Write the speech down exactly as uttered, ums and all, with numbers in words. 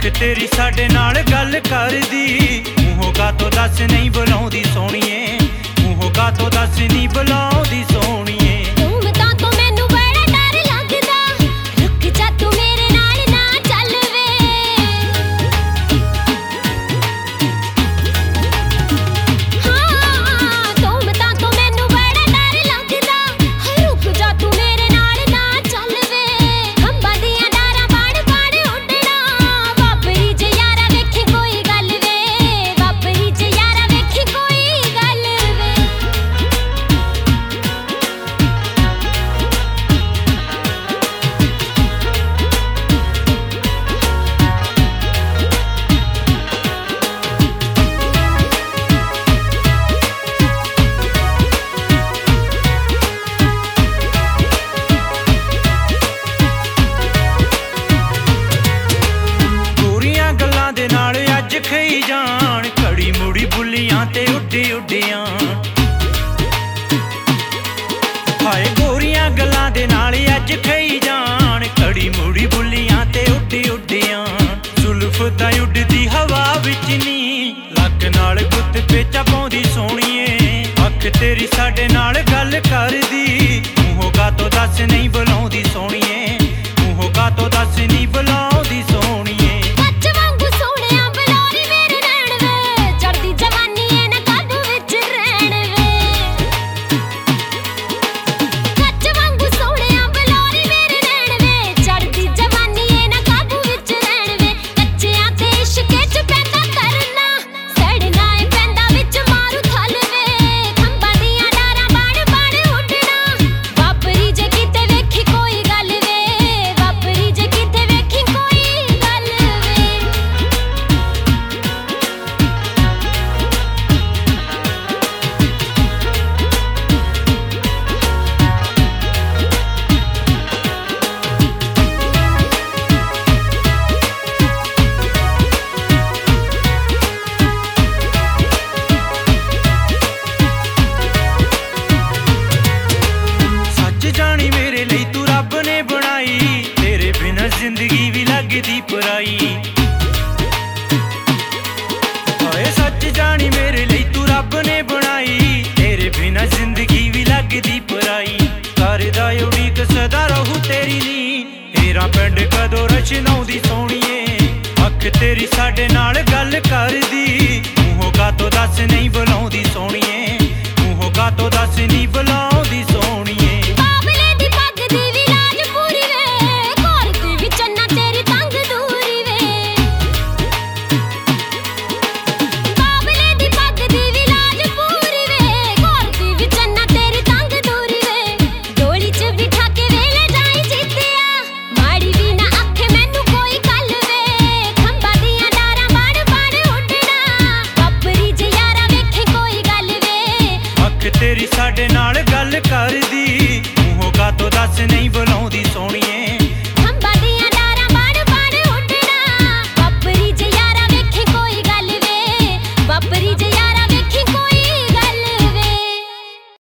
तेरी साडे नाल गल करदी मूहों कातों दस नहीं बुलाउंदी सोहणीए मूहों कातों दस नहीं बुलाउंदी सोहणीए खई जान घड़ी मुड़ी बुलियां ते उड्डी उड्डियां हाय गोरियां गल्लां दे नाल अज खई जान घड़ी मुड़ी बुलियां ते उड्डी उड्डियां जुल्फ तां उड्डदी हवा विच नी लक नाल गुत्त पेचा पाउंदी सोहणीए अख तेरी साडे नाल गल करदी मूहों कातों दस नहीं बुलाउंदी सोहणीए मूहों कातों दस नहीं बुलाउंदी सोहणीए जिंदगी भी लगदी पराई हाय सच जानी मेरे लिए तू रब ने बनाई तेरे बिना जिंदगी भी लगदी पराई करदा उड़ीक सदा रहू तेरी नी हेरा पिंड कदों रचनाउंदी सोहणीए अख तेरी साडे नाल गल करदी मूहों कातों दस नहीं बुलाउंदी सोहणीए मूहों कातों दस नहीं बुलाउंदी सोहणीए तेरी साडे नाल गल करदी मूहों कातों दस नहीं बुलाउंदी सोहणी।